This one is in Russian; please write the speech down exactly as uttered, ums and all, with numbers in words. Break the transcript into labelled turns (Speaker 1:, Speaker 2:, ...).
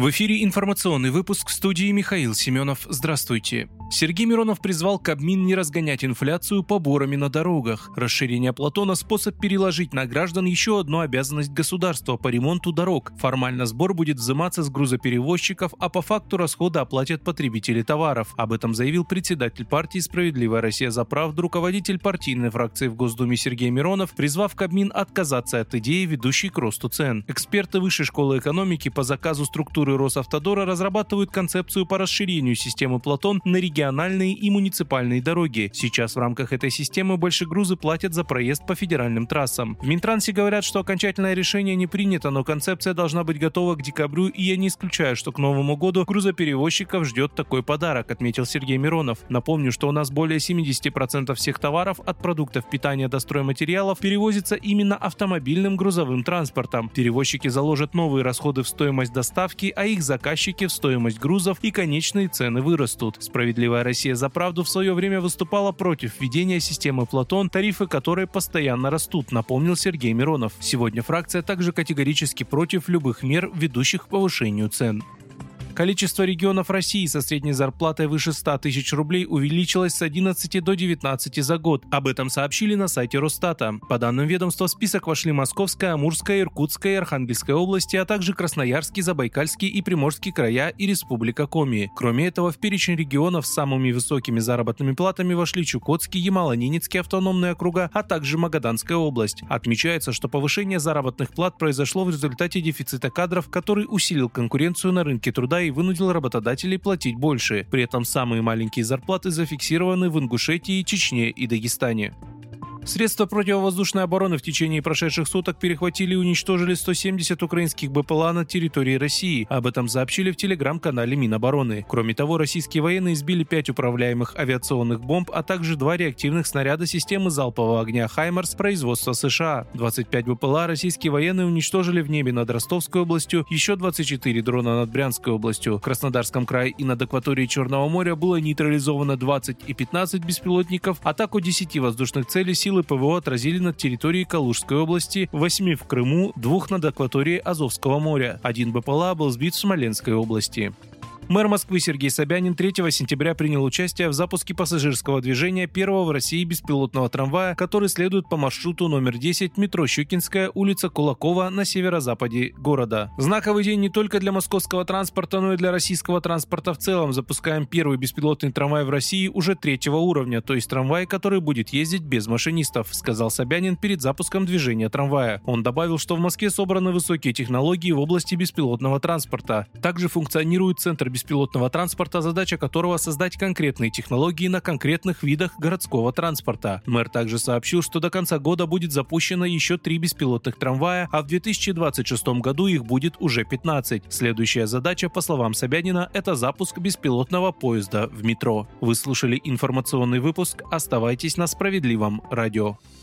Speaker 1: В эфире информационный выпуск, в студии Михаил Семенов. Здравствуйте. Сергей Миронов призвал Кабмин не разгонять инфляцию поборами на дорогах. Расширение Платона – способ переложить на граждан еще одну обязанность государства по ремонту дорог. Формально сбор будет взиматься с грузоперевозчиков, а по факту расходы оплатят потребители товаров. Об этом заявил председатель партии «Справедливая Россия за правду», руководитель партийной фракции в Госдуме Сергей Миронов, призвав Кабмин отказаться от идеи, ведущей к росту цен. Эксперты Высшей школы экономики по заказу структуры Росавтодора разрабатывают концепцию по расширению системы Платон на региональные и муниципальные дороги. Сейчас в рамках этой системы большегрузы платят за проезд по федеральным трассам. В Минтрансе говорят, что окончательное решение не принято, но концепция должна быть готова к декабрю, и я не исключаю, что к Новому году грузоперевозчиков ждет такой подарок, отметил Сергей Миронов. Напомню, что у нас более семьдесят процентов всех товаров, от продуктов питания до стройматериалов, перевозится именно автомобильным грузовым транспортом. Перевозчики заложат новые расходы в стоимость доставки, а их заказчики в стоимость грузов, и конечные цены вырастут. «Справедливая Россия за правду» в свое время выступала против введения системы Платон, тарифы которой постоянно растут, напомнил Сергей Миронов. Сегодня фракция также категорически против любых мер, ведущих к повышению цен. Количество регионов России со средней зарплатой выше ста тысяч рублей увеличилось с одиннадцати до девятнадцати за год. Об этом сообщили на сайте Росстата. По данным ведомства, в список вошли Московская, Амурская, Иркутская и Архангельская области, а также Красноярский, Забайкальский и Приморский края и Республика Коми. Кроме этого, в перечень регионов с самыми высокими заработными платами вошли Чукотский, Ямало-Ненецкий автономные округа, а также Магаданская область. Отмечается, что повышение заработных плат произошло в результате дефицита кадров, который усилил конкуренцию на рынке труда и вынудил работодателей платить больше. При этом самые маленькие зарплаты зафиксированы в Ингушетии, Чечне и Дагестане. Средства противовоздушной обороны в течение прошедших суток перехватили и уничтожили сто семьдесят украинских БПЛА на территории России. Об этом сообщили в телеграм-канале Минобороны. Кроме того, российские военные сбили пять управляемых авиационных бомб, а также два реактивных снаряда системы залпового огня «Хаймарс» производства США. двадцать пять БПЛА российские военные уничтожили в небе над Ростовской областью, еще двадцать четыре дрона над Брянской областью. В Краснодарском крае и над акваторией Черного моря было нейтрализовано двадцать и пятнадцать беспилотников. Атаку десяти воздушных целей сил Силы ПВО отразили над территорией Калужской области, восьми в Крыму, двух над акваторией Азовского моря. Один БПЛА был сбит в Смоленской области. Мэр Москвы Сергей Собянин третьего сентября принял участие в запуске пассажирского движения первого в России беспилотного трамвая, который следует по маршруту номер десять метро Щукинская, улица Кулакова на северо-западе города. Знаковый день не только для московского транспорта, но и для российского транспорта в целом. Запускаем первый беспилотный трамвай в России уже третьего уровня, то есть трамвай, который будет ездить без машинистов, сказал Собянин перед запуском движения трамвая. Он добавил, что в Москве собраны высокие технологии в области беспилотного транспорта. Также функционирует центр беспилотного транспорта, задача которого создать конкретные технологии на конкретных видах городского транспорта. Мэр также сообщил, что до конца года будет запущено еще три беспилотных трамвая, а в две тысячи двадцать шестом году их будет уже пятнадцать. Следующая задача, по словам Собянина, это запуск беспилотного поезда в метро. Вы слушали информационный выпуск. Оставайтесь на Справедливом радио.